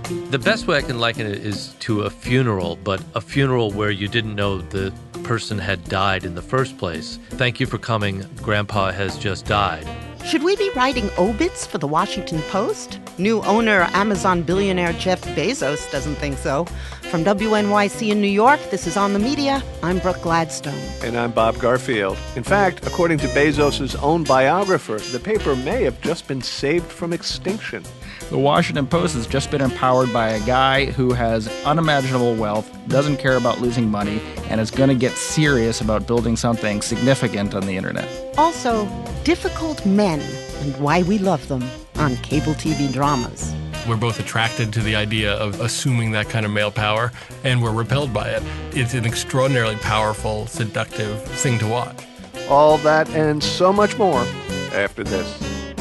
The best way I can liken it is to a funeral, but a funeral where you didn't know the person had died in the first place. Thank you for coming. Grandpa has just died. Should we be writing obits for the Washington Post? New owner, Amazon billionaire Jeff Bezos doesn't think so. From WNYC in New York, this is On the Media. I'm Brooke Gladstone. And I'm Bob Garfield. In fact, according to Bezos' own biographer, the paper may have just been saved from extinction. The Washington Post has just been empowered by a guy who has unimaginable wealth, doesn't care about losing money, and is going to get serious about building something significant on the internet. Also, difficult men and why we love them on cable TV dramas. We're both attracted to the idea of assuming that kind of male power, and we're repelled by it. It's an extraordinarily powerful, seductive thing to watch. All that and so much more after this.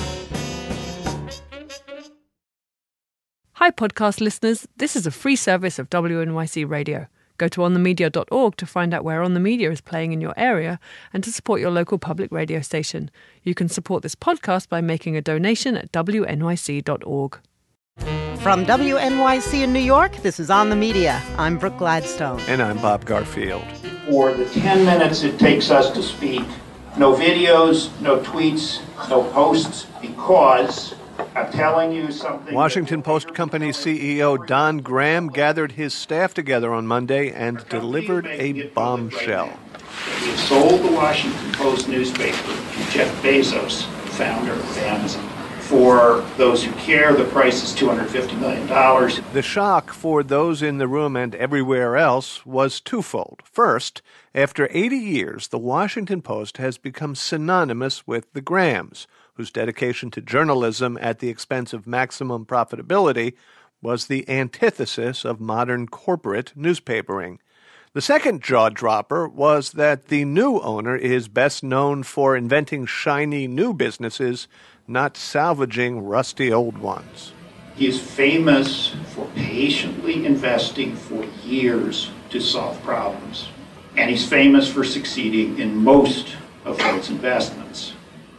Hi, podcast listeners. This is a free service of WNYC Radio. Go to onthemedia.org to find out where On the Media is playing in your area and to support your local public radio station. You can support this podcast by making a donation at wnyc.org. From WNYC in New York, this is On the Media. I'm Brooke Gladstone. And I'm Bob Garfield. For the 10 minutes it takes us to speak, no videos, no tweets, no posts, because I'm telling you something. Washington Post Company CEO Don Graham gathered his staff together on Monday and delivered a bombshell. We have sold the Washington Post newspaper to Jeff Bezos, founder of Amazon. For those who care, the price is $250 million. The shock for those in the room and everywhere else was twofold. First, after 80 years, the Washington Post has become synonymous with the Grahams, whose dedication to journalism at the expense of maximum profitability was the antithesis of modern corporate newspapering. The second jaw-dropper was that the new owner is best known for inventing shiny new businesses, not salvaging rusty old ones. He is famous for patiently investing for years to solve problems. And he's famous for succeeding in most of those investments.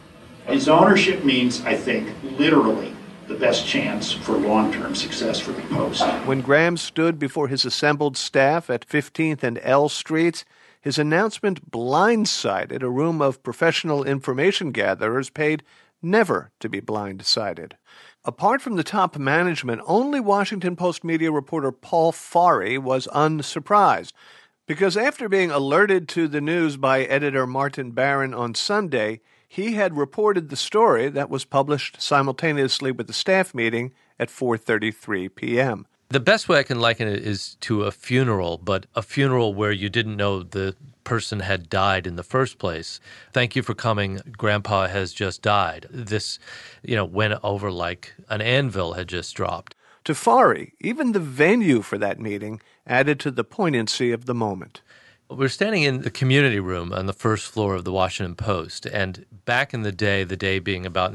His ownership means, I think, literally the best chance for long-term success for the Post. When Graham stood before his assembled staff at 15th and L Streets, his announcement blindsided a room of professional information gatherers paid never to be blindsided. Apart from the top management, only Washington Post media reporter Paul Farhi was unsurprised, because after being alerted to the news by editor Martin Barron on Sunday, he had reported the story that was published simultaneously with the staff meeting at 4:33 p.m. The best way I can liken it is to a funeral, but a funeral where you didn't know the person had died in the first place. Thank you for coming. Grandpa has just died. This, went over like an anvil had just dropped. To Farhi, even the venue for that meeting added to the poignancy of the moment. We're standing in the community room on the first floor of the Washington Post, and back in the day being about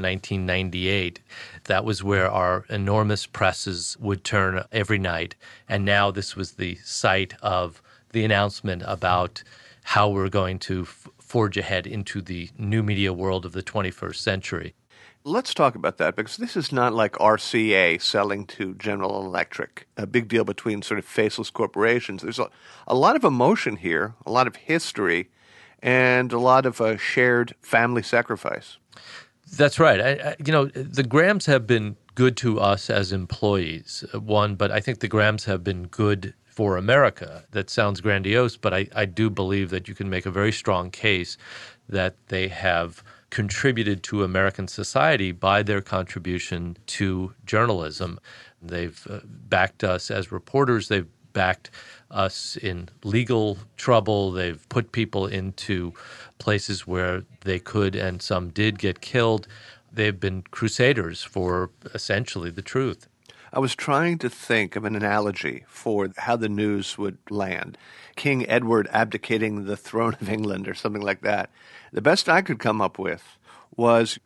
1998, that was where our enormous presses would turn every night, and now this was the site of the announcement about how we're going to forge ahead into the new media world of the 21st century. Let's talk about that, because this is not like RCA selling to General Electric, a big deal between sort of faceless corporations. There's a lot of emotion here, a lot of history, and a lot of shared family sacrifice. That's right. The Grahams have been good to us as employees, but I think the Grahams have been good for America. That sounds grandiose, but I do believe that you can make a very strong case that they have contributed to American society by their contribution to journalism. They've backed us as reporters. They've backed us in legal trouble. They've put people into places where they could and some did get killed. They've been crusaders for essentially the truth. I was trying to think of an analogy for how the news would land. King Edward abdicating the throne of England or something like that. The best I could come up with was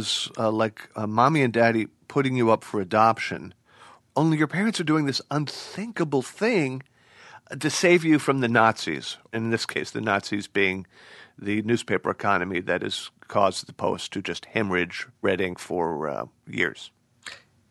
like mommy and daddy putting you up for adoption, only your parents are doing this unthinkable thing to save you from the Nazis. In this case, the Nazis being the newspaper economy that has caused the Post to just hemorrhage red ink for years.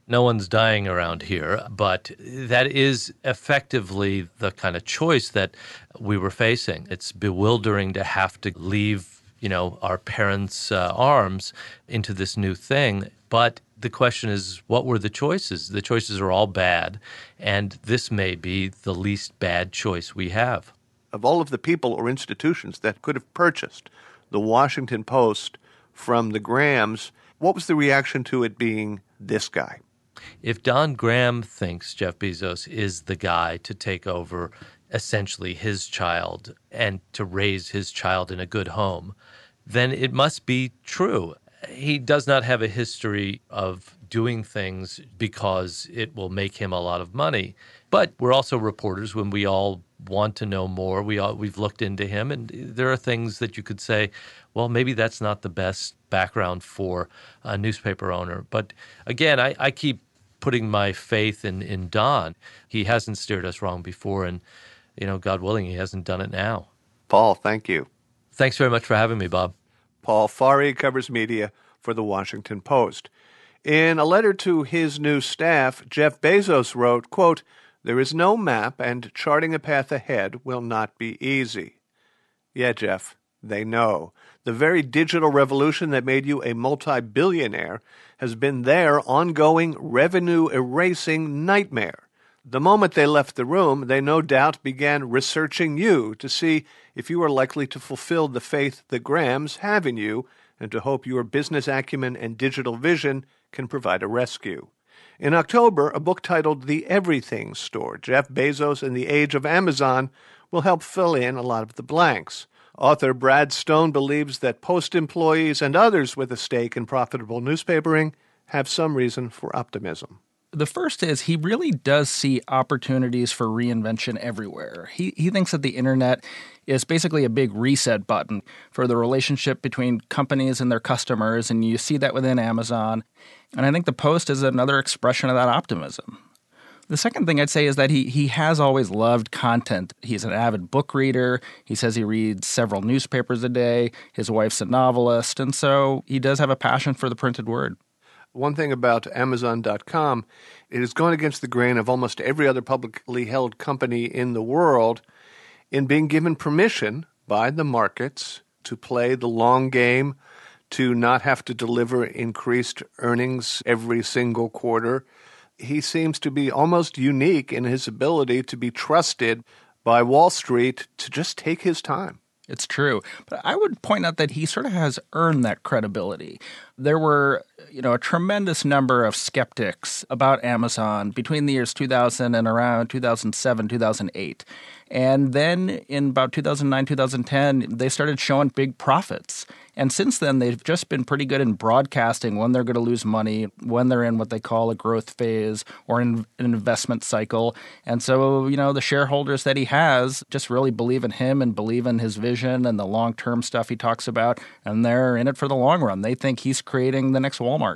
No one's dying around here, but that is effectively the kind of choice that we were facing. It's bewildering to have to leave, our parents' arms into this new thing. But the question is, what were the choices? The choices are all bad, and this may be the least bad choice we have. Of all of the people or institutions that could have purchased the Washington Post from the Grahams, what was the reaction to it being this guy? If Don Graham thinks Jeff Bezos is the guy to take over essentially his child and to raise his child in a good home, then it must be true. He does not have a history of doing things because it will make him a lot of money. But we're also reporters when we all want to know more. We've looked into him, and there are things that you could say, well, maybe that's not the best background for a newspaper owner. But again, I keep putting my faith in Don. He hasn't steered us wrong before, and, God willing, he hasn't done it now. Paul, thank you. Thanks very much for having me, Bob. Paul Farhi covers media for The Washington Post. In a letter to his new staff, Jeff Bezos wrote, quote, "There is no map, and charting a path ahead will not be easy." Yeah, Jeff, they know. The very digital revolution that made you a multi-billionaire has been their ongoing revenue-erasing nightmare. The moment they left the room, they no doubt began researching you to see if you are likely to fulfill the faith the Grahams have in you and to hope your business acumen and digital vision can provide a rescue. In October, a book titled The Everything Store, Jeff Bezos and the Age of Amazon, will help fill in a lot of the blanks. Author Brad Stone believes that Post employees and others with a stake in profitable newspapering have some reason for optimism. The first is he really does see opportunities for reinvention everywhere. He thinks that the internet is basically a big reset button for the relationship between companies and their customers, and you see that within Amazon. And I think the Post is another expression of that optimism. The second thing I'd say is that he has always loved content. He's an avid book reader. He says he reads several newspapers a day. His wife's a novelist, and so he does have a passion for the printed word. One thing about Amazon.com, it has gone against the grain of almost every other publicly held company in the world in being given permission by the markets to play the long game, to not have to deliver increased earnings every single quarter. He seems to be almost unique in his ability to be trusted by Wall Street to just take his time. It's true. But I would point out that he sort of has earned that credibility. There were, a tremendous number of skeptics about Amazon between the years 2000 and around 2007, 2008. And then in about 2009, 2010, they started showing big profits. And since then, they've just been pretty good in broadcasting when they're going to lose money, when they're in what they call a growth phase or in an investment cycle. And so, the shareholders that he has just really believe in him and believe in his vision and the long-term stuff he talks about. And they're in it for the long run. They think he's creating the next Walmart.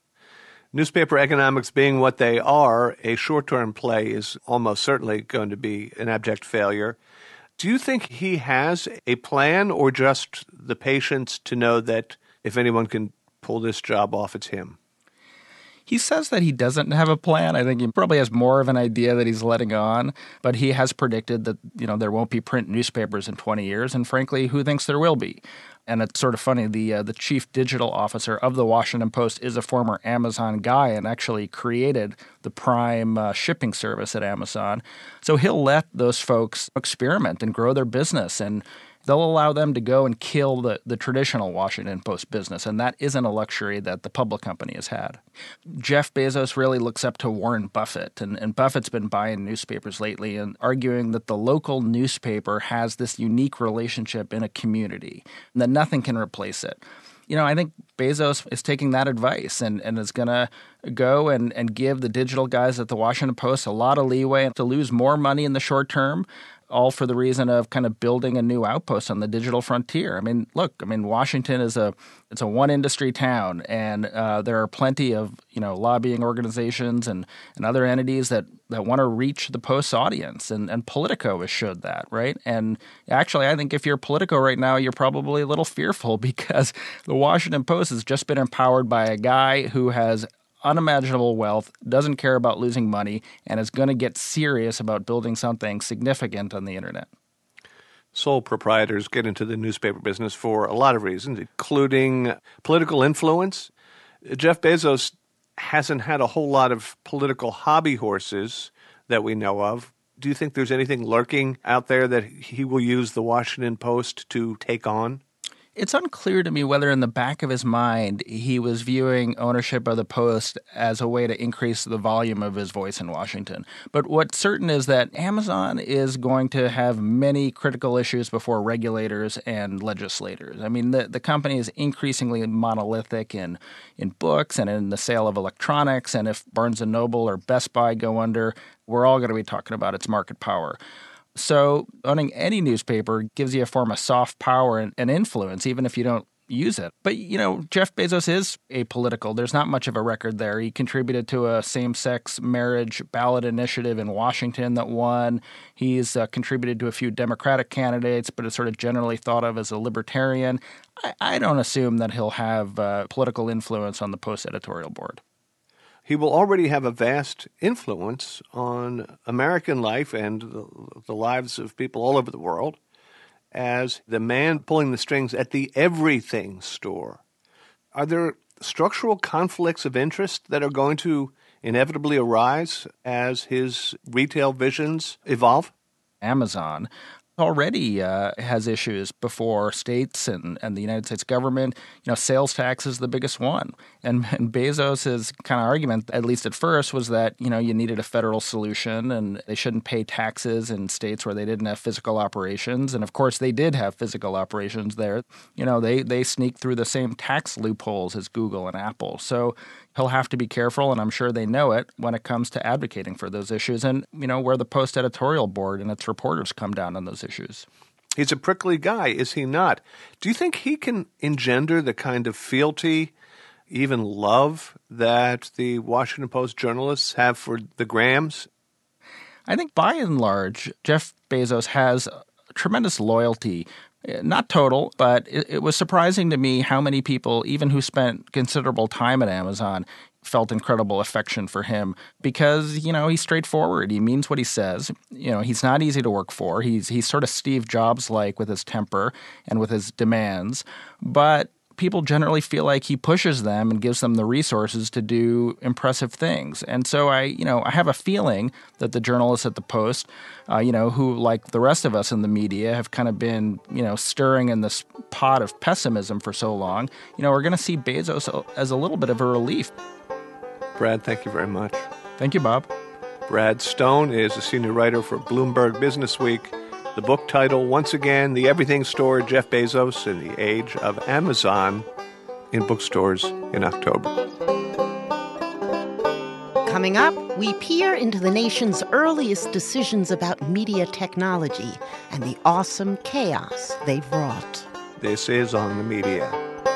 Newspaper economics being what they are, a short-term play is almost certainly going to be an abject failure. Do you think he has a plan or just the patience to know that if anyone can pull this job off, it's him? He says that he doesn't have a plan. I think he probably has more of an idea that he's letting on, but he has predicted that, there won't be print newspapers in 20 years, and frankly, who thinks there will be? And it's sort of funny, the chief digital officer of the Washington Post is a former Amazon guy and actually created the Prime shipping service at Amazon. So he'll let those folks experiment and grow their business, and they'll allow them to go and kill the traditional Washington Post business, and that isn't a luxury that the public company has had. Jeff Bezos really looks up to Warren Buffett, and Buffett's been buying newspapers lately and arguing that the local newspaper has this unique relationship in a community, and that nothing can replace it. I think Bezos is taking that advice and is going to go and give the digital guys at the Washington Post a lot of leeway to lose more money in the short term, all for the reason of kind of building a new outpost on the digital frontier. Washington is it's a one industry town, and there are plenty of lobbying organizations and other entities that want to reach the Post's audience, and Politico has showed that, right? And actually, I think if you're Politico right now, you're probably a little fearful because the Washington Post has just been empowered by a guy who has unimaginable wealth, doesn't care about losing money, and is going to get serious about building something significant on the internet. Sole proprietors get into the newspaper business for a lot of reasons, including political influence. Jeff Bezos hasn't had a whole lot of political hobby horses that we know of. Do you think there's anything lurking out there that he will use the Washington Post to take on? It's unclear to me whether in the back of his mind he was viewing ownership of the Post as a way to increase the volume of his voice in Washington. But what's certain is that Amazon is going to have many critical issues before regulators and legislators. I mean, the company is increasingly monolithic in books and in the sale of electronics. And if Barnes & Noble or Best Buy go under, we're all going to be talking about its market power. So owning any newspaper gives you a form of soft power and influence, even if you don't use it. But, Jeff Bezos is apolitical. There's not much of a record there. He contributed to a same-sex marriage ballot initiative in Washington that won. He's contributed to a few Democratic candidates, but is sort of generally thought of as a libertarian. I don't assume that he'll have political influence on the Post editorial board. He will already have a vast influence on American life and the lives of people all over the world as the man pulling the strings at the everything store. Are there structural conflicts of interest that are going to inevitably arise as his retail visions evolve? Amazon already has issues before states and the United States government. Sales tax is the biggest one. And Bezos' kind of argument, at least at first, was that, you needed a federal solution and they shouldn't pay taxes in states where they didn't have physical operations. And, of course, they did have physical operations there. They sneak through the same tax loopholes as Google and Apple. So he'll have to be careful, and I'm sure they know it, when it comes to advocating for those issues and, where the Post editorial board and its reporters come down on those issues. He's a prickly guy, is he not? Do you think he can engender the kind of fealty, even love, that the Washington Post journalists have for the Grahams? I think by and large, Jeff Bezos has tremendous loyalty. Not total, but it was surprising to me how many people, even who spent considerable time at Amazon, felt incredible affection for him because, he's straightforward. He means what he says. He's not easy to work for. He's sort of Steve Jobs-like with his temper and with his demands. But people generally feel like he pushes them and gives them the resources to do impressive things. And so I have a feeling that the journalists at the Post, who, like the rest of us in the media, have kind of been, stirring in this pot of pessimism for so long, are going to see Bezos as a little bit of a relief. Brad, thank you very much. Thank you, Bob. Brad Stone is a senior writer for Bloomberg Business Week. The book title, once again, The Everything Store, Jeff Bezos in the Age of Amazon, in bookstores in October. Coming up, we peer into the nation's earliest decisions about media technology and the awesome chaos they've wrought. This is On the Media.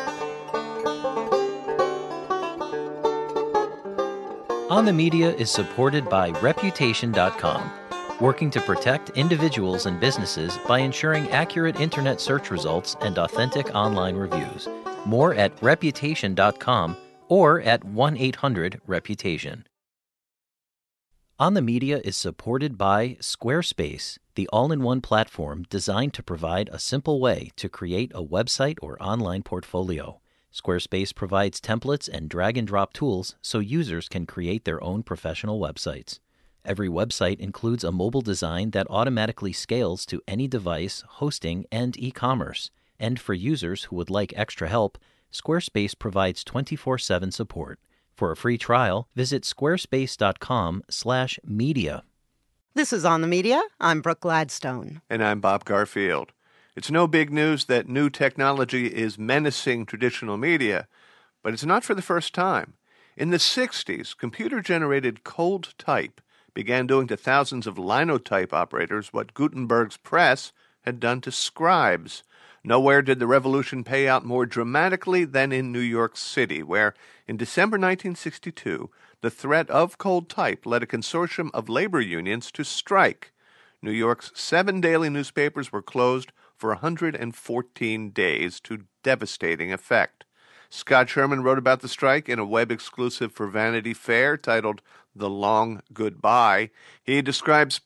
On the Media is supported by Reputation.com, working to protect individuals and businesses by ensuring accurate internet search results and authentic online reviews. More at Reputation.com or at 1-800-REPUTATION. On the Media is supported by Squarespace, the all-in-one platform designed to provide a simple way to create a website or online portfolio. Squarespace provides templates and drag-and-drop tools so users can create their own professional websites. Every website includes a mobile design that automatically scales to any device, hosting, and e-commerce. And for users who would like extra help, Squarespace provides 24/7 support. For a free trial, visit squarespace.com/media. This is On the Media. I'm Brooke Gladstone. And I'm Bob Garfield. It's no big news that new technology is menacing traditional media, but it's not for the first time. In the 60s, computer-generated cold type began doing to thousands of linotype operators what Gutenberg's press had done to scribes. Nowhere did the revolution pay out more dramatically than in New York City, where in December 1962, the threat of cold type led a consortium of labor unions to strike. New York's 7 daily newspapers were closed for 114 days to devastating effect. Scott Sherman wrote about the strike in a web exclusive for Vanity Fair titled The Long Goodbye. He describes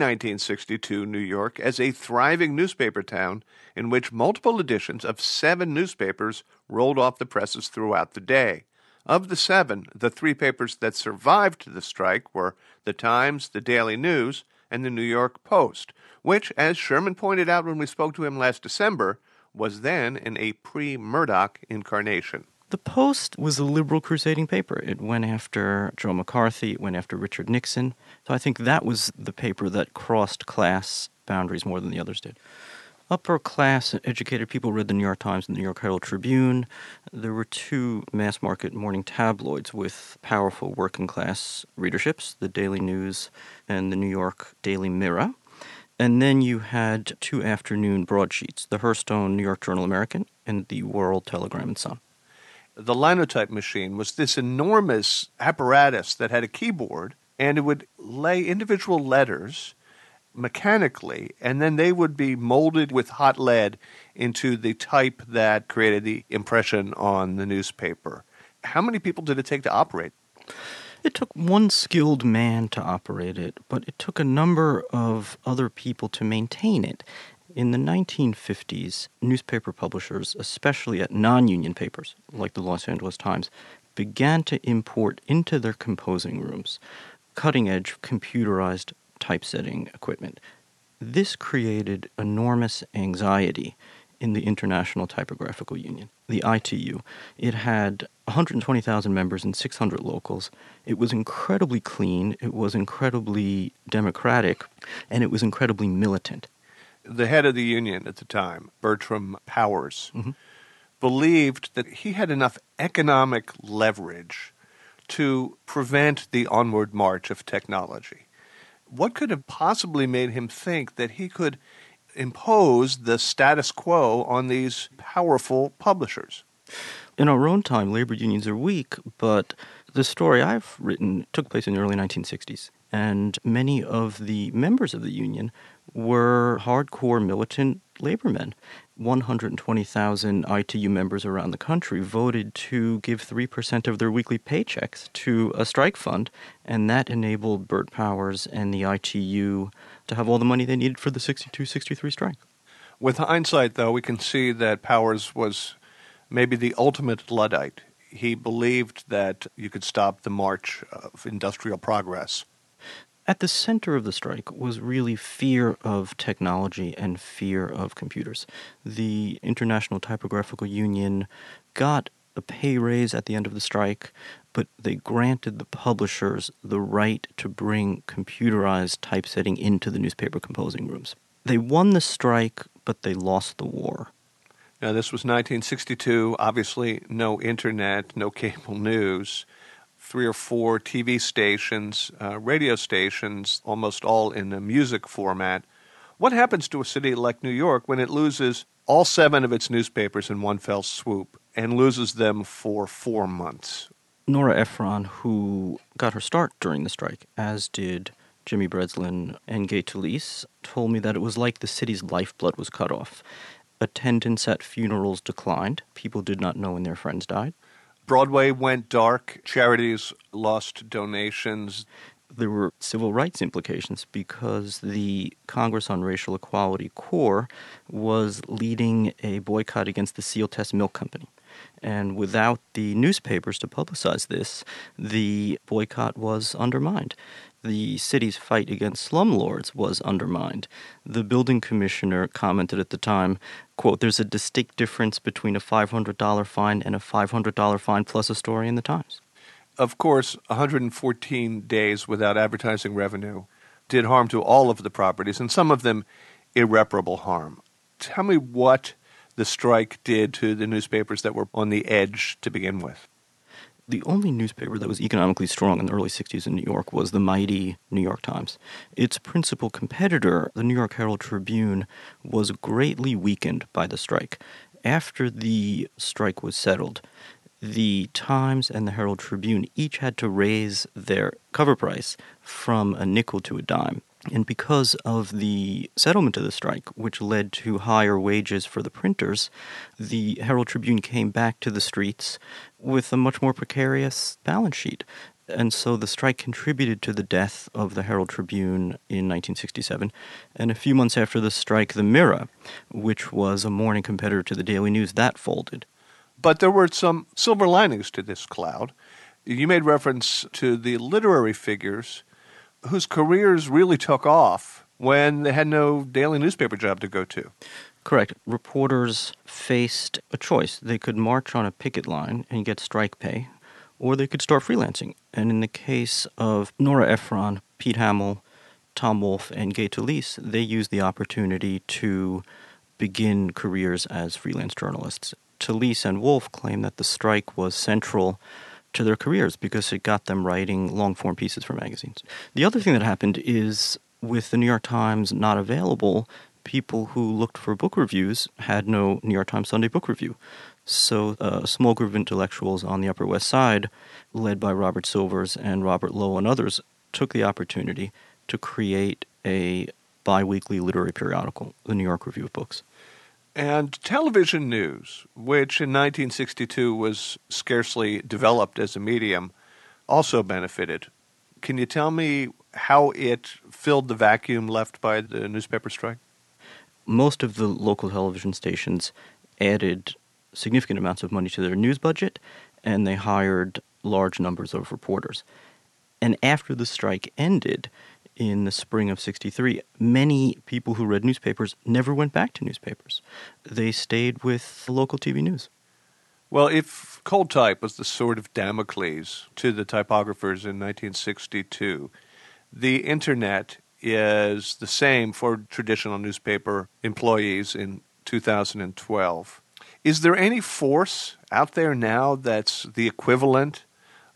pre-1962 New York as a thriving newspaper town in which multiple editions of 7 newspapers rolled off the presses throughout the day. Of the 7, the 3 papers that survived the strike were The Times, The Daily News, and The New York Post, which, as Sherman pointed out when we spoke to him last December, was then in a pre-Murdoch incarnation. The Post was a liberal crusading paper. It went after Joe McCarthy, it went after Richard Nixon. So I think that was the paper that crossed class boundaries more than the others did. Upper class educated people read the New York Times and the New York Herald Tribune. There were 2 mass market morning tabloids with powerful working class readerships, the Daily News and the New York Daily Mirror. And then you had 2 afternoon broadsheets, the Hearthstone New York Journal American and the World Telegram and Sun. The linotype machine was this enormous apparatus that had a keyboard, and it would lay individual letters mechanically, and then they would be molded with hot lead into the type that created the impression on the newspaper. How many people did it take to operate? It took one skilled man to operate it, but it took a number of other people to maintain it. In the 1950s, newspaper publishers, especially at non-union papers like the Los Angeles Times, began to import into their composing rooms cutting-edge computerized typesetting equipment. This created enormous anxiety in the International Typographical Union, the ITU. It had 120,000 members and 600 locals. It was incredibly clean, it was incredibly democratic, and it was incredibly militant. The head of the union at the time, Bertram Powers, believed that he had enough economic leverage to prevent the onward march of technology. What could have possibly made him think that he could impose the status quo on these powerful publishers? In our own time, labor unions are weak, but the story I've written took place in the early 1960s, and many of the members of the union were hardcore militant labor men. 120,000 ITU members around the country voted to give 3% of their weekly paychecks to a strike fund, and that enabled Bert Powers and the ITU to have all the money they needed for the 62-63 strike. With hindsight, though, we can see that Powers was maybe the ultimate Luddite. He believed that you could stop the march of industrial progress. At the center of the strike was really fear of technology and fear of computers. The International Typographical Union got a pay raise at the end of the strike, but they granted the publishers the right to bring computerized typesetting into the newspaper composing rooms. They won the strike, but they lost the war. Now, this was 1962, obviously no internet, no cable news. 3 or 4 TV stations, radio stations, almost all in the music format. What happens to a city like New York when it loses all 7 of its newspapers in one fell swoop and loses them for 4 months? Nora Ephron, who got her start during the strike, as did Jimmy Breslin and Gay Talese, told me that it was like the city's lifeblood was cut off. Attendance at funerals declined. People did not know when their friends died. Broadway went dark. Charities lost donations. There were civil rights implications because the Congress on Racial Equality Corps was leading a boycott against the Sealtest Milk Company. And without the newspapers to publicize this, the boycott was undermined. The city's fight against slumlords was undermined. The building commissioner commented at the time, quote, "There's a distinct difference between a $500 fine and a $500 fine plus a story in the Times." Of course, 114 days without advertising revenue did harm to all of the properties, and some of them irreparable harm. Tell me what the strike did to the newspapers that were on the edge to begin with. The only newspaper that was economically strong in the early 60s in New York was the mighty New York Times. Its principal competitor, the New York Herald Tribune, was greatly weakened by the strike. After the strike was settled, the Times and the Herald Tribune each had to raise their cover price from a nickel to a dime. And because of the settlement of the strike, which led to higher wages for the printers, the Herald Tribune came back to the streets with a much more precarious balance sheet. And so the strike contributed to the death of the Herald Tribune in 1967. And a few months after the strike, the Mirror, which was a morning competitor to the Daily News, that folded. But there were some silver linings to this cloud. You made reference to the literary figures whose careers really took off when they had no daily newspaper job to go to. Correct. Reporters faced a choice. They could march on a picket line and get strike pay, or they could start freelancing. And in the case of Nora Ephron, Pete Hamill, Tom Wolfe, and Gay Talese, they used the opportunity to begin careers as freelance journalists. Talese and Wolfe claim that the strike was central to their careers because it got them writing long-form pieces for magazines. The other thing that happened is, with the New York Times not available, people who looked for book reviews had no New York Times Sunday Book Review. So a small group of intellectuals on the Upper West Side, led by Robert Silvers and Robert Lowell and others, took the opportunity to create a biweekly literary periodical, the New York Review of Books. And television news, which in 1962 was scarcely developed as a medium, also benefited. Can you tell me how it filled the vacuum left by the newspaper strike? Most of the local television stations added significant amounts of money to their news budget, and they hired large numbers of reporters. And after the strike ended, in the spring of '63, many people who read newspapers never went back to newspapers. They stayed with local TV news. Well, if cold type was the sword of Damocles to the typographers in 1962, the Internet is the same for traditional newspaper employees in 2012. Is there any force out there now that's the equivalent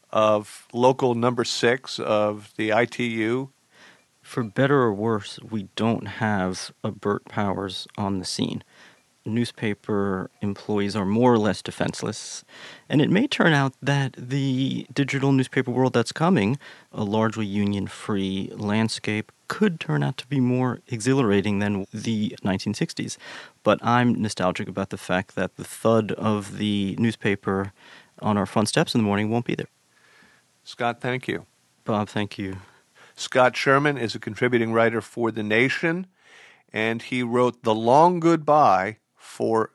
of local number 6 of the ITU? For better or worse, we don't have a Bert Powers on the scene. Newspaper employees are more or less defenseless, and it may turn out that the digital newspaper world that's coming, a largely union-free landscape, could turn out to be more exhilarating than the 1960s. But I'm nostalgic about the fact that the thud of the newspaper on our front steps in the morning won't be there. Scott, thank you. Bob, thank you. Scott Sherman is a contributing writer for The Nation, and he wrote The Long Goodbye for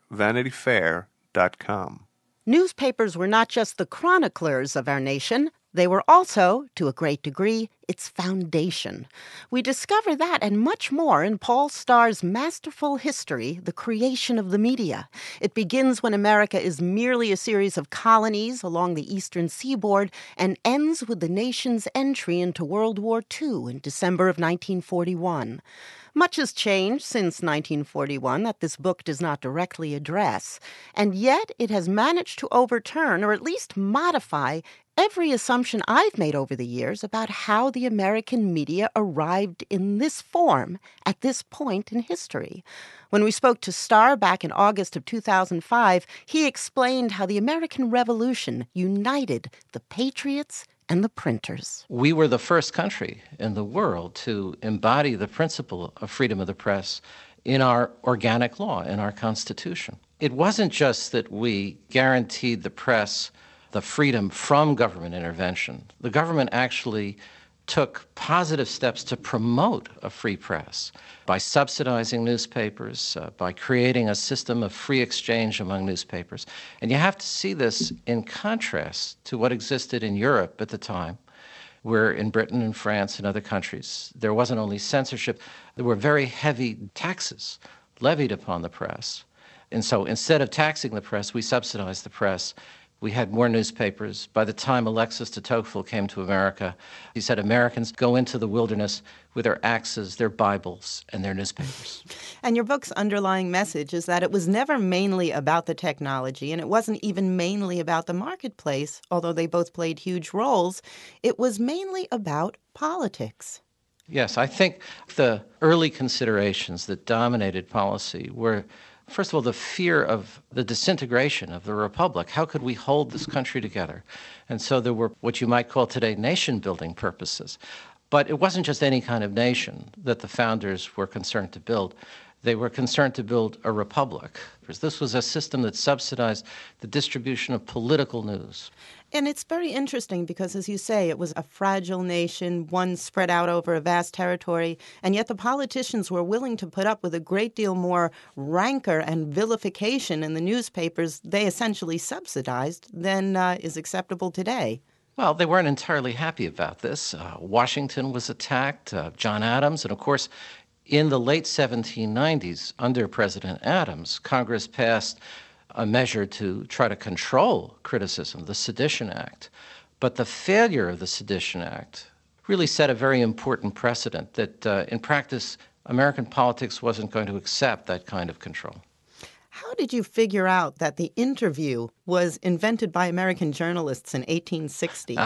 VanityFair.com. Newspapers were not just the chroniclers of our nation. They were also, to a great degree, its foundation. We discover that and much more in Paul Starr's masterful history, The Creation of the Media. It begins when America is merely a series of colonies along the eastern seaboard and ends with the nation's entry into World War II in December of 1941. Much has changed since 1941 that this book does not directly address, and yet it has managed to overturn, or at least modify, every assumption I've made over the years about how the American media arrived in this form at this point in history. When we spoke to Starr back in August of 2005, he explained how the American Revolution united the patriots and the printers. We were the first country in the world to embody the principle of freedom of the press in our organic law, in our Constitution. It wasn't just that we guaranteed the press the freedom from government intervention. The government actually took positive steps to promote a free press by subsidizing newspapers, by creating a system of free exchange among newspapers. And you have to see this in contrast to what existed in Europe at the time, where in Britain and France and other countries, there wasn't only censorship, there were very heavy taxes levied upon the press. And so instead of taxing the press, we subsidized the press. We had more newspapers. By the time Alexis de Tocqueville came to America, he said Americans go into the wilderness with their axes, their Bibles, and their newspapers. And your book's underlying message is that it was never mainly about the technology, and it wasn't even mainly about the marketplace, although they both played huge roles. It was mainly about politics. Yes, I think the early considerations that dominated policy were, first of all, the fear of the disintegration of the republic. How could we hold this country together? And so there were what you might call today nation-building purposes. But it wasn't just any kind of nation that the founders were concerned to build. They were concerned to build a republic. This was a system that subsidized the distribution of political news. And it's very interesting because, as you say, it was a fragile nation, one spread out over a vast territory, and yet the politicians were willing to put up with a great deal more rancor and vilification in the newspapers they essentially subsidized than is acceptable today. Well, they weren't entirely happy about this. Washington was attacked, John Adams, and of course, in the late 1790s, under President Adams, Congress passed a measure to try to control criticism, the Sedition Act. But the failure of the Sedition Act really set a very important precedent that, in practice, American politics wasn't going to accept that kind of control. How did you figure out that the interview was invented by American journalists in 1860?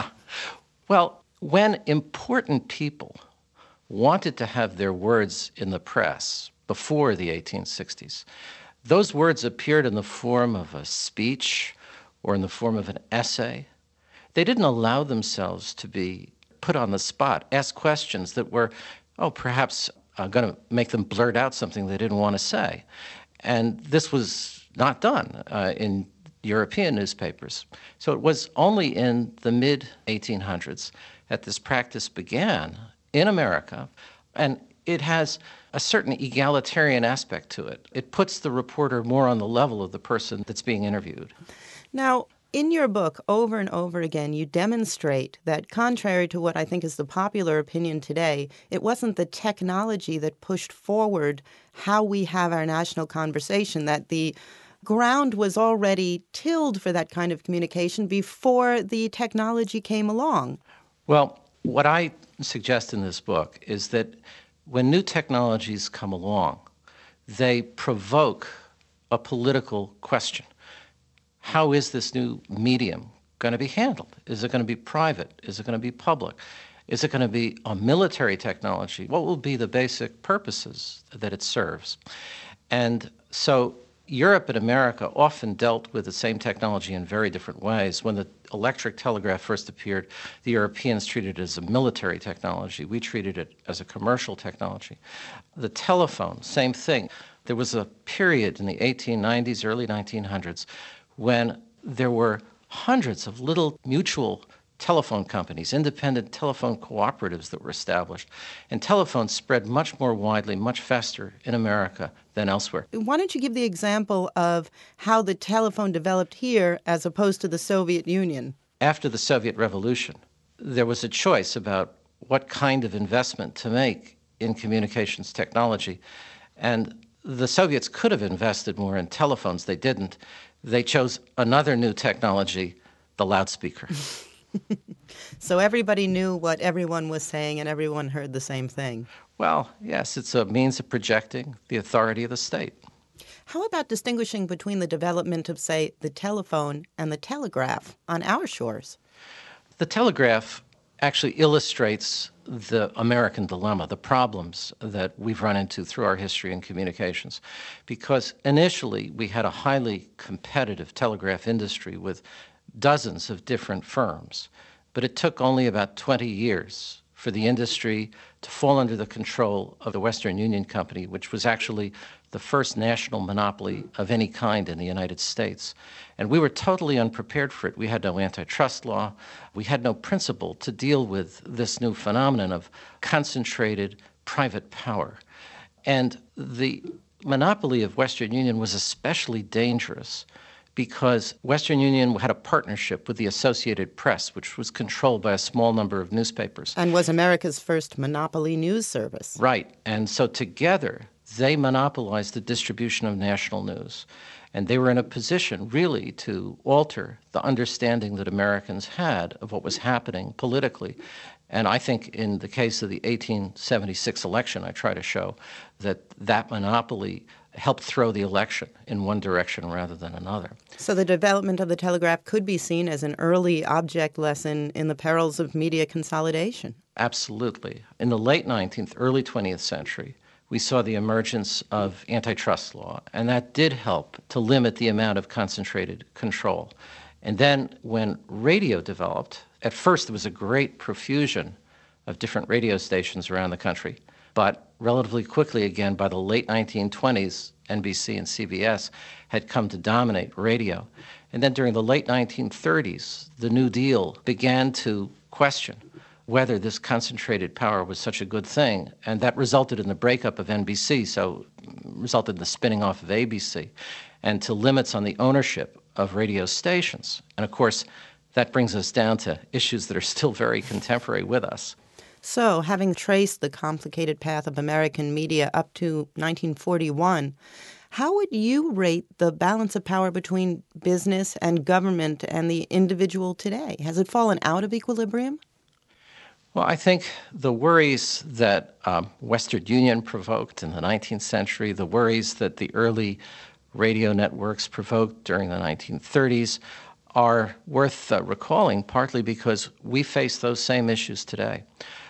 Well, when important people wanted to have their words in the press before the 1860s, those words appeared in the form of a speech or in the form of an essay. They didn't allow themselves to be put on the spot, ask questions that were, perhaps going to make them blurt out something they didn't want to say. And this was not done in European newspapers. So it was only in the mid-1800s that this practice began in America, and it has a certain egalitarian aspect to it. It puts the reporter more on the level of the person that's being interviewed. Now, in your book, over and over again, you demonstrate that contrary to what I think is the popular opinion today, it wasn't the technology that pushed forward how we have our national conversation, that the ground was already tilled for that kind of communication before the technology came along. Well, what I suggest in this book is that when new technologies come along, they provoke a political question. How is this new medium going to be handled? Is it going to be private? Is it going to be public? Is it going to be a military technology? What will be the basic purposes that it serves? And so Europe and America often dealt with the same technology in very different ways. When the electric telegraph first appeared, the Europeans treated it as a military technology. We treated it as a commercial technology. The telephone, same thing. There was a period in the 1890s, early 1900s, when there were hundreds of little mutual telephone companies, independent telephone cooperatives that were established. And telephones spread much more widely, much faster in America than elsewhere. Why don't you give the example of how the telephone developed here as opposed to the Soviet Union? After the Soviet Revolution, there was a choice about what kind of investment to make in communications technology. And the Soviets could have invested more in telephones. They didn't. They chose another new technology, the loudspeaker. So everybody knew what everyone was saying and everyone heard the same thing. Well, yes, it's a means of projecting the authority of the state. How about distinguishing between the development of, say, the telephone and the telegraph on our shores? The telegraph actually illustrates the American dilemma, the problems that we've run into through our history in communications. Because initially, we had a highly competitive telegraph industry with dozens of different firms. But it took only about 20 years for the industry to fall under the control of the Western Union Company, which was actually the first national monopoly of any kind in the United States. And we were totally unprepared for it. We had no antitrust law. We had no principle to deal with this new phenomenon of concentrated private power. And the monopoly of Western Union was especially dangerous because Western Union had a partnership with the Associated Press, which was controlled by a small number of newspapers. And was America's first monopoly news service. Right. And so together, they monopolized the distribution of national news. And they were in a position, really, to alter the understanding that Americans had of what was happening politically. And I think in the case of the 1876 election, I try to show that that monopoly helped throw the election in one direction rather than another. So the development of the telegraph could be seen as an early object lesson in the perils of media consolidation. Absolutely. In the late 19th, early 20th century, we saw the emergence of antitrust law, and that did help to limit the amount of concentrated control. And then when radio developed, at first there was a great profusion of different radio stations around the country. But relatively quickly, again, by the late 1920s, NBC and CBS had come to dominate radio. And then during the late 1930s, the New Deal began to question whether this concentrated power was such a good thing. And that resulted in the breakup of NBC, so resulted in the spinning off of ABC, and to limits on the ownership of radio stations. And of course, that brings us down to issues that are still very contemporary with us. So, having traced the complicated path of American media up to 1941, how would you rate the balance of power between business and government and the individual today? Has it fallen out of equilibrium? Well, I think the worries that Western Union provoked in the 19th century, the worries that the early radio networks provoked during the 1930s are worth recalling, partly because we face those same issues today.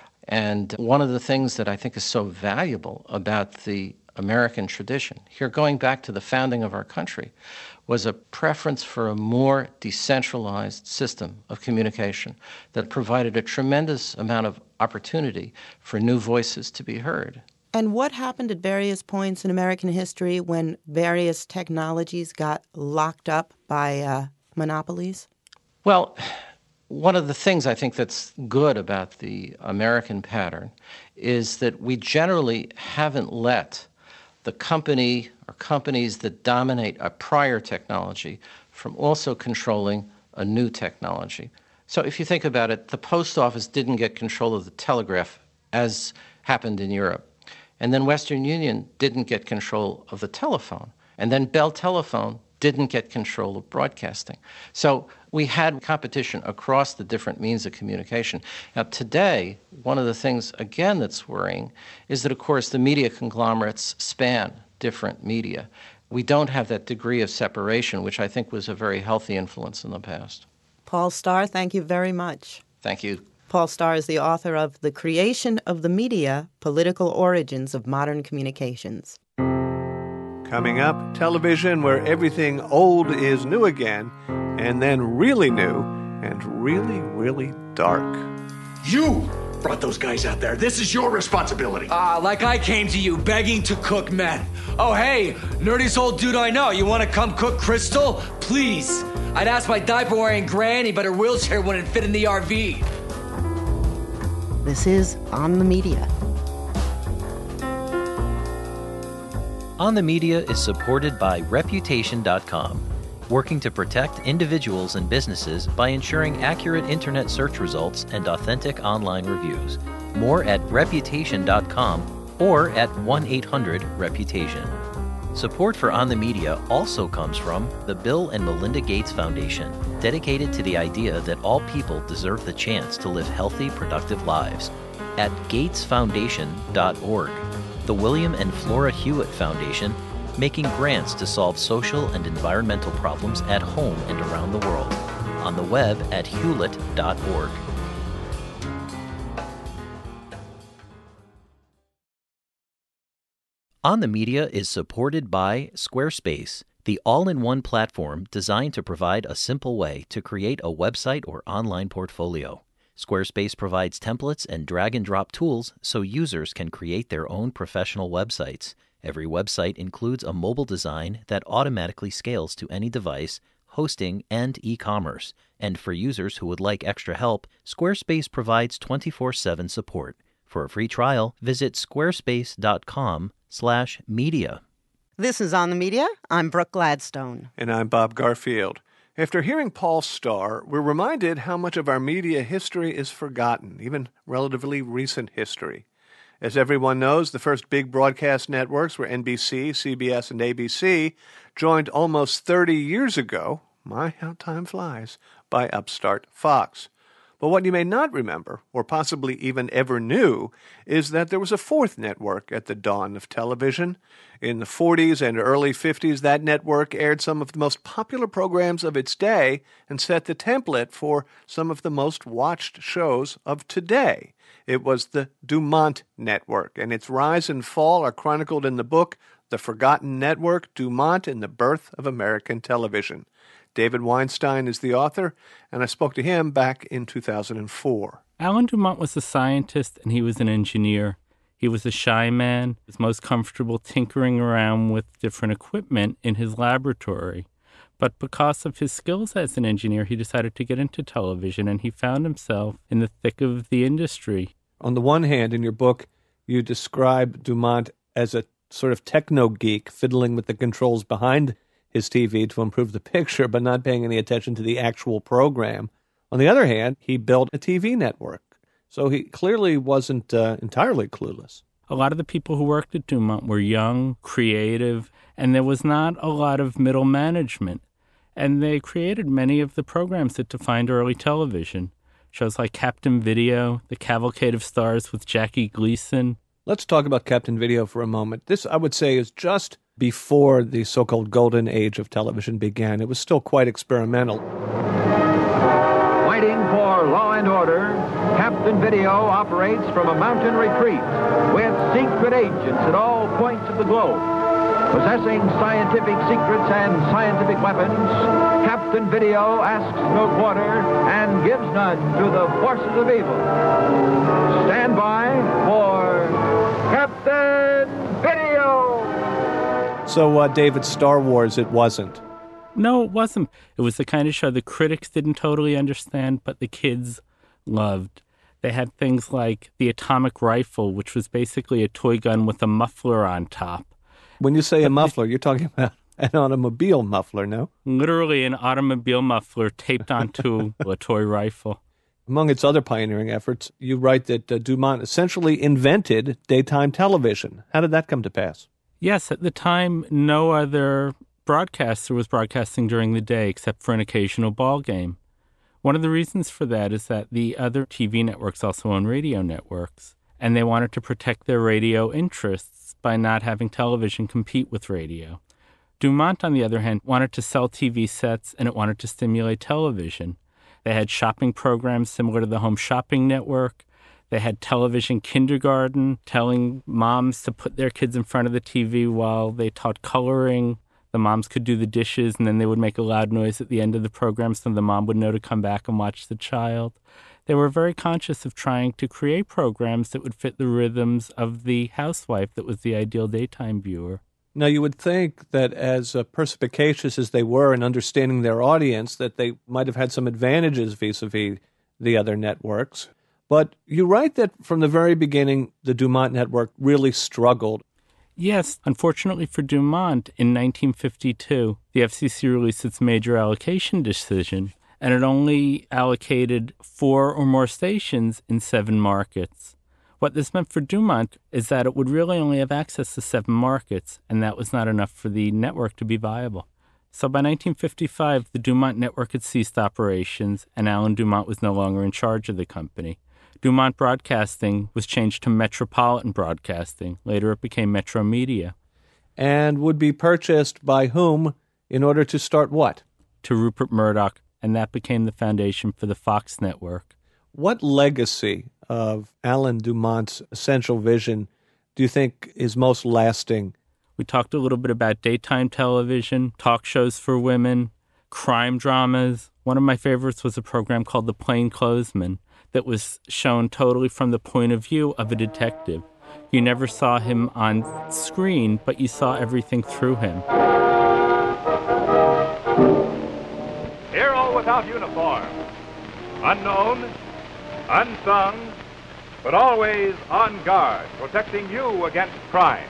And one of the things that I think is so valuable about the American tradition, here going back to the founding of our country, was a preference for a more decentralized system of communication that provided a tremendous amount of opportunity for new voices to be heard. And what happened at various points in American history when various technologies got locked up by monopolies? Well, one of the things I think that's good about the American pattern is that we generally haven't let the company or companies that dominate a prior technology from also controlling a new technology. So if you think about it, the post office didn't get control of the telegraph as happened in Europe. And then Western Union didn't get control of the telephone. And then Bell Telephone didn't get control of broadcasting. So we had competition across the different means of communication. Now today, one of the things, again, that's worrying is that, of course, the media conglomerates span different media. We don't have that degree of separation, which I think was a very healthy influence in the past. Paul Starr, thank you very much. Thank you. Paul Starr is the author of The Creation of the Media, Political Origins of Modern Communications. Coming up, television where everything old is new again, and then really new and really, really dark. You brought those guys out there. This is your responsibility. Like I came to you begging to cook men. Oh, hey, nerdiest old dude I know. You want to come cook Crystal? Please. I'd ask my diaper-wearing granny, but her wheelchair wouldn't fit in the RV. This is On the Media. On the Media is supported by Reputation.com, working to protect individuals and businesses by ensuring accurate internet search results and authentic online reviews. More at Reputation.com or at 1-800-REPUTATION. Support for On the Media also comes from the Bill and Melinda Gates Foundation, dedicated to the idea that all people deserve the chance to live healthy, productive lives. At gatesfoundation.org. The William and Flora Hewitt Foundation, making grants to solve social and environmental problems at home and around the world. On the web at hewlett.org. On the Media is supported by Squarespace, the all-in-one platform designed to provide a simple way to create a website or online portfolio. Squarespace provides templates and drag-and-drop tools so users can create their own professional websites. Every website includes a mobile design that automatically scales to any device, hosting, and e-commerce. And for users who would like extra help, Squarespace provides 24/7 support. For a free trial, visit squarespace.com/media. This is On the Media. I'm Brooke Gladstone. And I'm Bob Garfield. After hearing Paul Starr, we're reminded how much of our media history is forgotten, even relatively recent history. As everyone knows, the first big broadcast networks were NBC, CBS, and ABC, joined almost 30 years ago, my how time flies, by upstart Fox. But what you may not remember, or possibly even ever knew, is that there was a fourth network at the dawn of television. In the 40s and early 50s, that network aired some of the most popular programs of its day and set the template for some of the most watched shows of today. It was the Dumont Network, and its rise and fall are chronicled in the book The Forgotten Network, Dumont and the Birth of American Television. David Weinstein is the author, and I spoke to him back in 2004. Alan Dumont was a scientist and he was an engineer. He was a shy man. He was most comfortable tinkering around with different equipment in his laboratory. But because of his skills as an engineer, he decided to get into television, and he found himself in the thick of the industry. On the one hand, in your book, you describe Dumont as a sort of techno geek, fiddling with the controls behind his TV to improve the picture, but not paying any attention to the actual program. On the other hand, he built a TV network. So he clearly wasn't entirely clueless. A lot of the people who worked at Dumont were young, creative, and there was not a lot of middle management. And they created many of the programs that defined early television. Shows like Captain Video, The Cavalcade of Stars with Jackie Gleason. Let's talk about Captain Video for a moment. This, I would say, is just before the so-called golden age of television began. It was still quite experimental. Fighting for law and order, Captain Video operates from a mountain retreat with secret agents at all points of the globe. Possessing scientific secrets and scientific weapons, Captain Video asks no quarter and gives none to the forces of evil. Stand by for Captain Video! So, David, Star Wars, it wasn't. No, it wasn't. It was the kind of show the critics didn't totally understand, but the kids loved. They had things like the atomic rifle, which was basically a toy gun with a muffler on top. When you say a muffler, you're talking about an automobile muffler, no? Literally an automobile muffler taped onto a toy rifle. Among its other pioneering efforts, you write that Dumont essentially invented daytime television. How did that come to pass? Yes, at the time, no other broadcaster was broadcasting during the day except for an occasional ball game. One of the reasons for that is that the other TV networks also own radio networks, and they wanted to protect their radio interests by not having television compete with radio. Dumont, on the other hand, wanted to sell TV sets, and it wanted to stimulate television. They had shopping programs similar to the Home Shopping Network. They had television kindergarten, telling moms to put their kids in front of the TV while they taught coloring. The moms could do the dishes, and then they would make a loud noise at the end of the program so the mom would know to come back and watch the child. They were very conscious of trying to create programs that would fit the rhythms of the housewife that was the ideal daytime viewer. Now, you would think that as perspicacious as they were in understanding their audience, that they might have had some advantages vis-a-vis the other networks. But you write that from the very beginning, the Dumont network really struggled. Yes, unfortunately for Dumont, in 1952, the FCC released its major allocation decision, and it only allocated 4 or more stations in 7 markets. What this meant for Dumont is that it would really only have access to 7 markets, and that was not enough for the network to be viable. So by 1955, the Dumont network had ceased operations, and Alan Dumont was no longer in charge of the company. Dumont Broadcasting was changed to Metropolitan Broadcasting. Later it became Metro Media. And would be purchased by whom in order to start what? To Rupert Murdoch, and that became the foundation for the Fox network. What legacy of Alan Dumont's essential vision do you think is most lasting? We talked a little bit about daytime television, talk shows for women, crime dramas. One of my favorites was a program called The Plainclothesman that was shown totally from the point of view of a detective. You never saw him on screen, but you saw everything through him. Hero without uniform, unknown, unsung, but always on guard, protecting you against crime.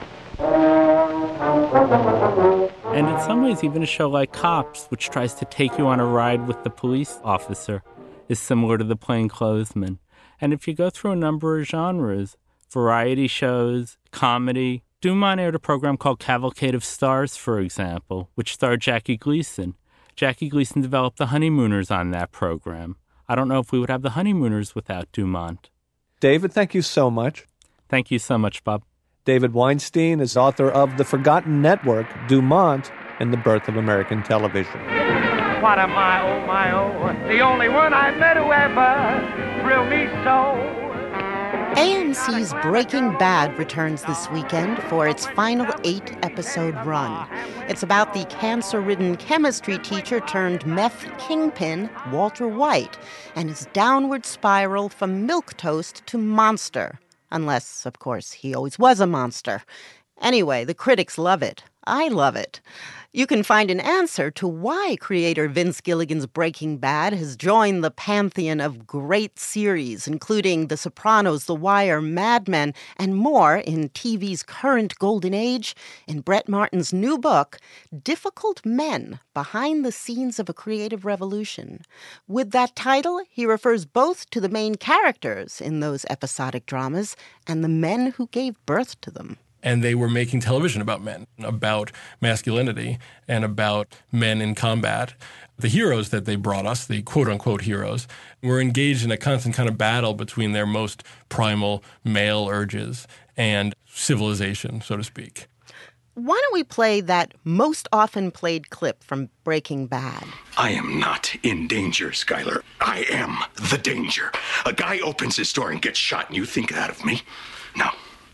And in some ways, even a show like Cops, which tries to take you on a ride with the police officer, is similar to The Plainclothesman. And if you go through a number of genres, variety shows, comedy, Dumont aired a program called Cavalcade of Stars, for example, which starred Jackie Gleason. Jackie Gleason developed the Honeymooners on that program. I don't know if we would have the Honeymooners without Dumont. David, thank you so much. Thank you so much, Bob. David Weinstein is author of The Forgotten Network, Dumont, and the Birth of American Television. What am I, oh my, oh, the only one I met who ever thrilled me so. AMC's Breaking Bad returns this weekend for its final 8-episode run. It's about the cancer-ridden chemistry teacher turned meth kingpin, Walter White, and his downward spiral from milquetoast to monster. Unless, of course, he always was a monster. Anyway, the critics love it. I love it. You can find an answer to why creator Vince Gilligan's Breaking Bad has joined the pantheon of great series, including The Sopranos, The Wire, Mad Men, and more in TV's current golden age, in Brett Martin's new book, Difficult Men, Behind the Scenes of a Creative Revolution. With that title, he refers both to the main characters in those episodic dramas and the men who gave birth to them. And they were making television about men, about masculinity, and about men in combat. The heroes that they brought us, the quote-unquote heroes, were engaged in a constant kind of battle between their most primal male urges and civilization, so to speak. Why don't we play that most often played clip from Breaking Bad? I am not in danger, Skyler. I am the danger. A guy opens his door and gets shot, and you think that of me? No.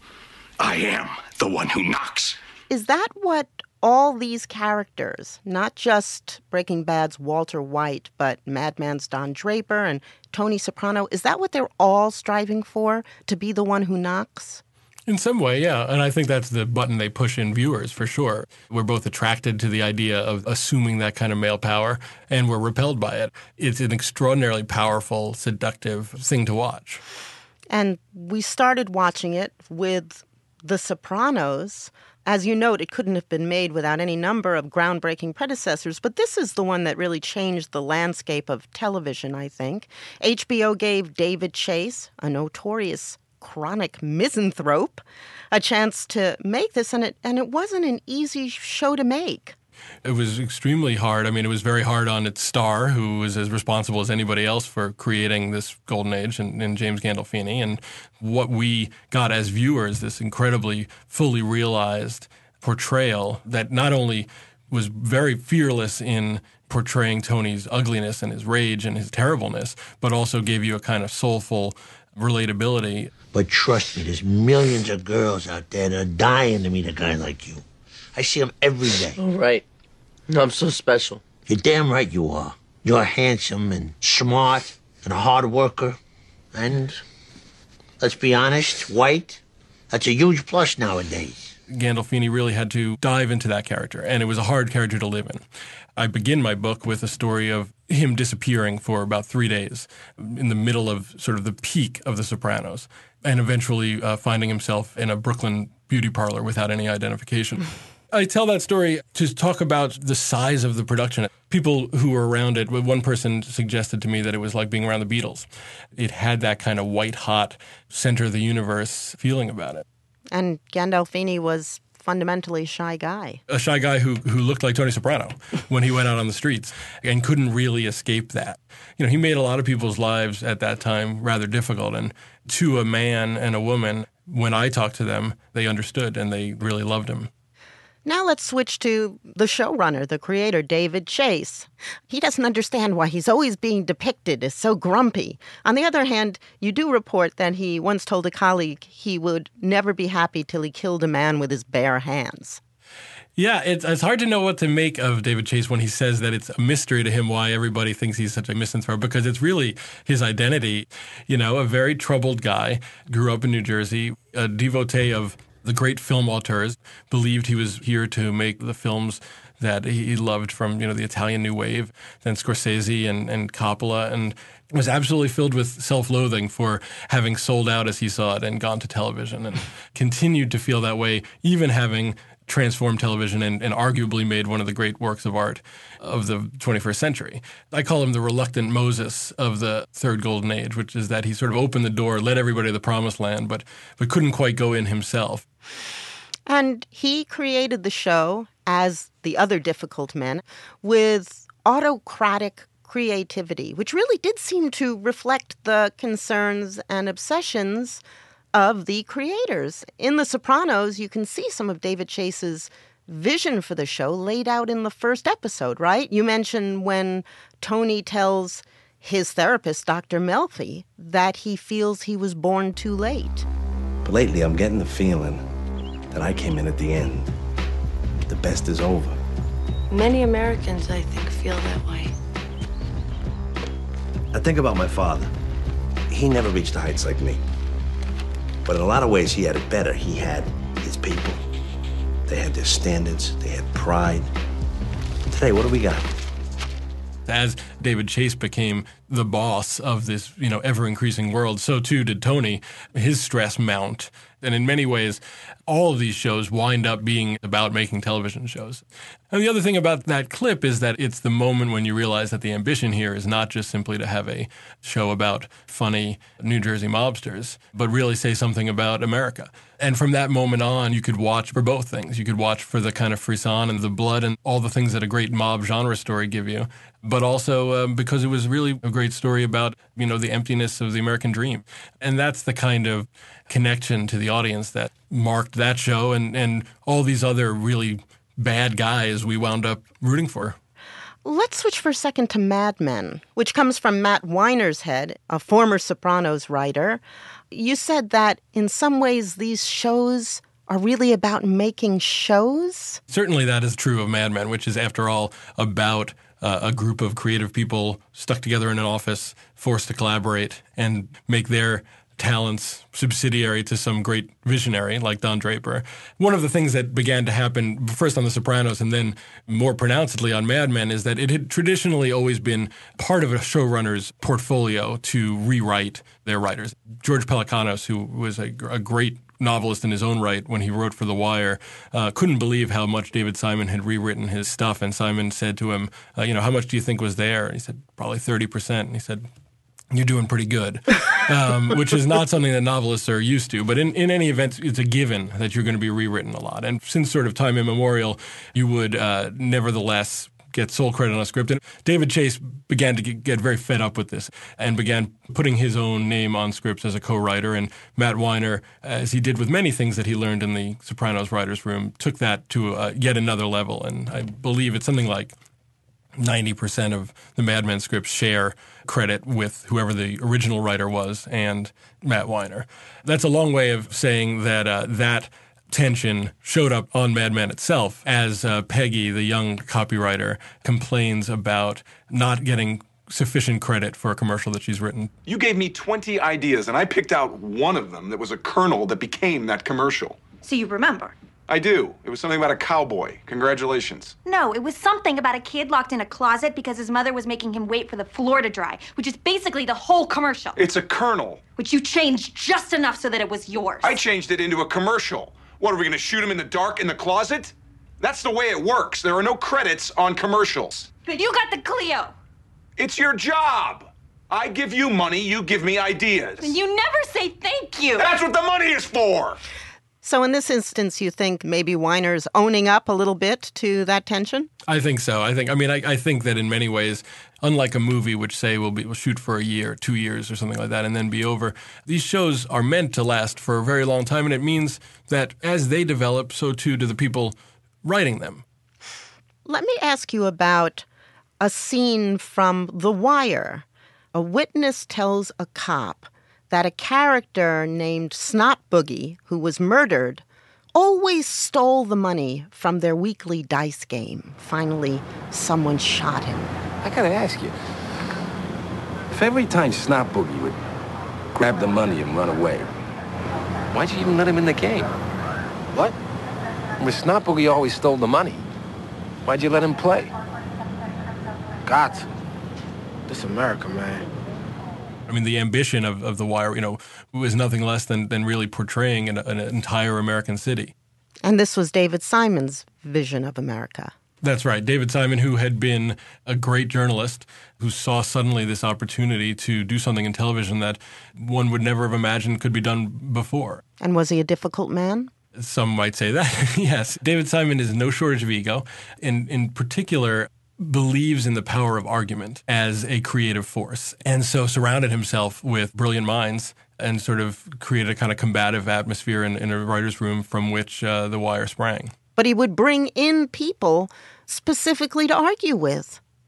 I am the one who knocks. Is that what all these characters, not just Breaking Bad's Walter White, but Mad Men's Don Draper and Tony Soprano, is that what they're all striving for, to be the one who knocks? In some way, yeah. And I think that's the button they push in viewers, for sure. We're both attracted to the idea of assuming that kind of male power, and we're repelled by it. It's an extraordinarily powerful, seductive thing to watch. And we started watching it with The Sopranos. As you note, it couldn't have been made without any number of groundbreaking predecessors, but this is the one that really changed the landscape of television, I think. HBO gave David Chase, a notorious chronic misanthrope, a chance to make this, and it wasn't an easy show to make. It was extremely hard. I mean, it was very hard on its star, who was as responsible as anybody else for creating this golden age, in James Gandolfini. And what we got as viewers, this incredibly fully realized portrayal that not only was very fearless in portraying Tony's ugliness and his rage and his terribleness, but also gave you a kind of soulful relatability. But trust me, there's millions of girls out there that are dying to meet a guy like you. I see him every day. Oh, right. No, I'm so special. You're damn right you are. You're handsome and smart and a hard worker. And, let's be honest, white, that's a huge plus nowadays. Gandolfini really had to dive into that character, and it was a hard character to live in. I begin my book with a story of him disappearing for about 3 days in the middle of sort of the peak of The Sopranos, and eventually finding himself in a Brooklyn beauty parlor without any identification. I tell that story to talk about the size of the production. People who were around it, one person suggested to me that it was like being around the Beatles. It had that kind of white-hot, center-of-the-universe feeling about it. And Gandolfini was fundamentally a shy guy. A shy guy who looked like Tony Soprano when he went out on the streets and couldn't really escape that. You know, he made a lot of people's lives at that time rather difficult. And to a man and a woman, when I talked to them, they understood and they really loved him. Now let's switch to the showrunner, the creator, David Chase. He doesn't understand why he's always being depicted as so grumpy. On the other hand, you do report that he once told a colleague he would never be happy till he killed a man with his bare hands. Yeah, it's hard to know what to make of David Chase when he says that it's a mystery to him why everybody thinks he's such a misanthrope, because it's really his identity. You know, a very troubled guy, grew up in New Jersey, a devotee of the great film auteurs, believed he was here to make the films that he loved from, the Italian New Wave, then Scorsese and Coppola, and was absolutely filled with self-loathing for having sold out as he saw it and gone to television, and continued to feel that way, even having transformed television and arguably made one of the great works of art of the 21st century. I call him the reluctant Moses of the third golden age, which is that he sort of opened the door, led everybody to the promised land, but couldn't quite go in himself. And he created the show, as the other difficult men, with autocratic creativity, which really did seem to reflect the concerns and obsessions of the creators. In The Sopranos, you can see some of David Chase's vision for the show laid out in the first episode, right? You mentioned when Tony tells his therapist, Dr. Melfi, that he feels he was born too late. But lately, I'm getting the feeling that I came in at the end. The best is over. Many Americans, I think, feel that way. I think about my father. He never reached the heights like me. But in a lot of ways, he had it better. He had his people. They had their standards. They had pride. Today, what do we got? As David Chase became the boss of this, ever-increasing world, so too did Tony. His stress mount. And in many ways, all of these shows wind up being about making television shows. And the other thing about that clip is that it's the moment when you realize that the ambition here is not just simply to have a show about funny New Jersey mobsters, but really say something about America. And from that moment on, you could watch for both things. You could watch for the kind of frisson and the blood and all the things that a great mob genre story give you, but also because it was really a great story about, the emptiness of the American dream. And that's the kind of connection to the audience that marked that show and all these other really bad guys we wound up rooting for. Let's switch for a second to Mad Men, which comes from Matt Weiner's head, a former Sopranos writer. You said that in some ways these shows are really about making shows? Certainly that is true of Mad Men, which is, after all, about a group of creative people stuck together in an office, forced to collaborate and make their talents subsidiary to some great visionary like Don Draper. One of the things that began to happen first on The Sopranos and then more pronouncedly on Mad Men is that it had traditionally always been part of a showrunner's portfolio to rewrite their writers. George Pelecanos, who was a great novelist in his own right when he wrote for The Wire, couldn't believe how much David Simon had rewritten his stuff. And Simon said to him, how much do you think was there? And he said, probably 30%. And he said, you're doing pretty good, which is not something that novelists are used to. But in any event, it's a given that you're going to be rewritten a lot. And since sort of time immemorial, you would nevertheless get sole credit on a script. And David Chase began to get very fed up with this and began putting his own name on scripts as a co-writer. And Matt Weiner, as he did with many things that he learned in the Sopranos writers' room, took that to yet another level. And I believe it's something like 90% of the Mad Men scripts share credit with whoever the original writer was and Matt Weiner. That's a long way of saying that that tension showed up on Mad Men itself as Peggy, the young copywriter, complains about not getting sufficient credit for a commercial that she's written. You gave me 20 ideas, and I picked out one of them that was a kernel that became that commercial. So you remember? I do. It was something about a cowboy. Congratulations. No, it was something about a kid locked in a closet because his mother was making him wait for the floor to dry, which is basically the whole commercial. It's a kernel. Which you changed just enough so that it was yours. I changed it into a commercial. What, are we going to shoot him in the dark in the closet? That's the way it works. There are no credits on commercials. But you got the Clio. It's your job. I give you money, you give me ideas. And you never say thank you. That's what the money is for. So in this instance, you think maybe Weiner's owning up a little bit to that tension? I think so. I think that in many ways, unlike a movie, which say we'll shoot for a year, 2 years or something like that, and then be over, these shows are meant to last for a very long time. And it means that as they develop, so too do the people writing them. Let me ask you about a scene from The Wire. A witness tells a cop that a character named Snot Boogie, who was murdered, always stole the money from their weekly dice game. Finally, someone shot him. I gotta ask you, if every time Snot Boogie would grab the money and run away, why'd you even let him in the game? What? When Snot Boogie always stole the money, why'd you let him play? Got to. This America, man. I mean, the ambition of The Wire, was nothing less than really portraying an entire American city. And this was David Simon's vision of America. That's right. David Simon, who had been a great journalist, who saw suddenly this opportunity to do something in television that one would never have imagined could be done before. And was he a difficult man? Some might say that, yes. David Simon is no shortage of ego, and in particular believes in the power of argument as a creative force, and so surrounded himself with brilliant minds and sort of created a kind of combative atmosphere in a writer's room from which The Wire sprang. But he would bring in people specifically to argue with.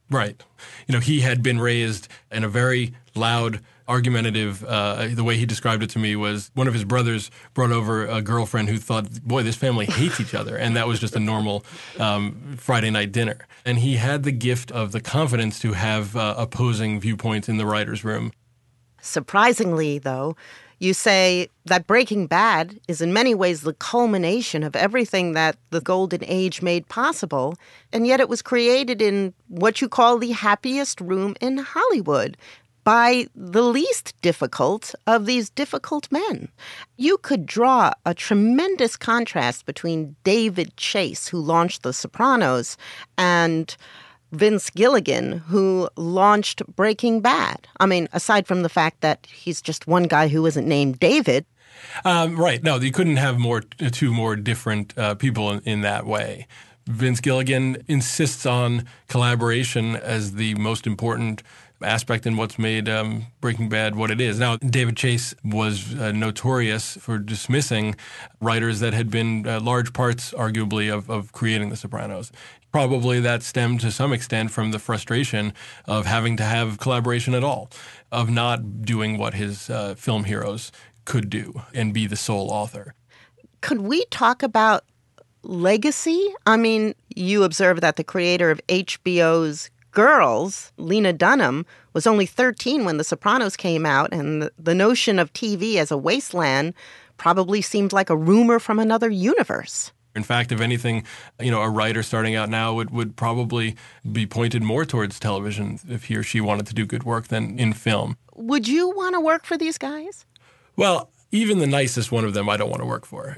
Right. He had been raised in a very loud, argumentative, the way he described it to me was one of his brothers brought over a girlfriend who thought, boy, this family hates each other. And that was just a normal Friday night dinner. And he had the gift of the confidence to have opposing viewpoints in the writer's room. Surprisingly, though, you say that Breaking Bad is in many ways the culmination of everything that the Golden Age made possible, and yet it was created in what you call the happiest room in Hollywood by the least difficult of these difficult men. You could draw a tremendous contrast between David Chase, who launched The Sopranos, and Vince Gilligan, who launched Breaking Bad. I mean, aside from the fact that he's just one guy who isn't named David. Right. No, you couldn't have two more different people in that way. Vince Gilligan insists on collaboration as the most important aspect in what's made Breaking Bad what it is. Now, David Chase was notorious for dismissing writers that had been large parts, arguably, of creating The Sopranos. Probably that stemmed to some extent from the frustration of having to have collaboration at all, of not doing what his film heroes could do and be the sole author. Could we talk about legacy? I mean, you observe that the creator of HBO's Girls, Lena Dunham, was only 13 when The Sopranos came out, and the notion of TV as a wasteland probably seemed like a rumor from another universe. In fact, if anything, a writer starting out now would probably be pointed more towards television if he or she wanted to do good work than in film. Would you want to work for these guys? Well, even the nicest one of them I don't want to work for.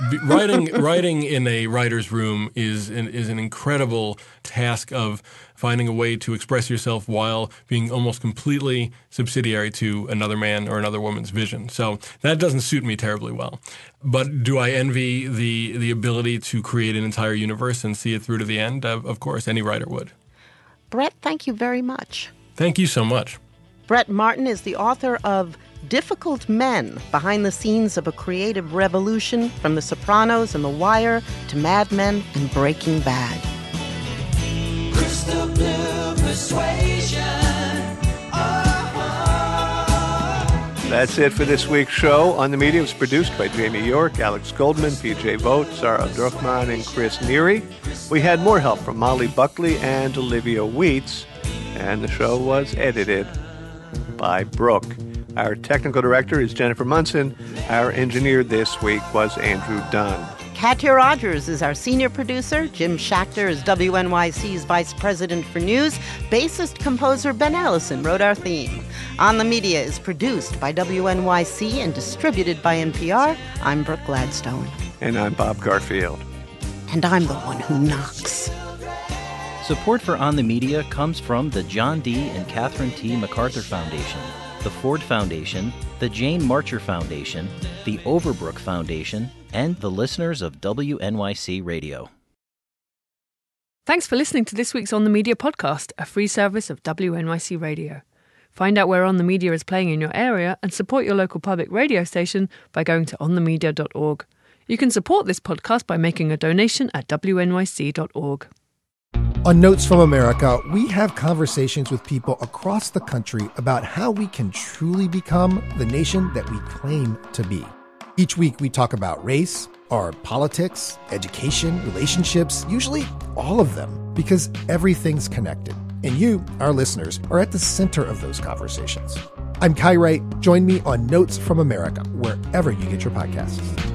Writing in a writer's room is an incredible task of finding a way to express yourself while being almost completely subsidiary to another man or another woman's vision. So that doesn't suit me terribly well. But do I envy the ability to create an entire universe and see it through to the end? Of course, any writer would. Brett, thank you very much. Thank you so much. Brett Martin is the author of Difficult Men, Behind the Scenes of a Creative Revolution, from The Sopranos and The Wire to Mad Men and Breaking Bad. Crystal blue persuasion. That's it for this week's show. On the Media was produced by Jamie York, Alex Goldman, PJ Vogt, Sarah Druckmann, and Chris Neary. We had more help from Molly Buckley and Olivia Weitz, and the show was edited by Brooke. Our technical director is Jennifer Munson. Our engineer this week was Andrew Dunn. Katya Rogers is our senior producer. Jim Schachter is WNYC's vice president for news. Bassist-composer Ben Ellison wrote our theme. On the Media is produced by WNYC and distributed by NPR. I'm Brooke Gladstone. And I'm Bob Garfield. And I'm the one who knocks. Support for On the Media comes from the John D. and Catherine T. MacArthur Foundation, the Ford Foundation, the Jane Marcher Foundation, the Overbrook Foundation, and the listeners of WNYC Radio. Thanks for listening to this week's On the Media podcast, a free service of WNYC Radio. Find out where On the Media is playing in your area and support your local public radio station by going to onthemedia.org. You can support this podcast by making a donation at wnyc.org. On Notes from America, we have conversations with people across the country about how we can truly become the nation that we claim to be. Each week we talk about race, our politics, education, relationships, usually all of them, because everything's connected. And you, our listeners, are at the center of those conversations. I'm Kai Wright. Join me on Notes from America, wherever you get your podcasts.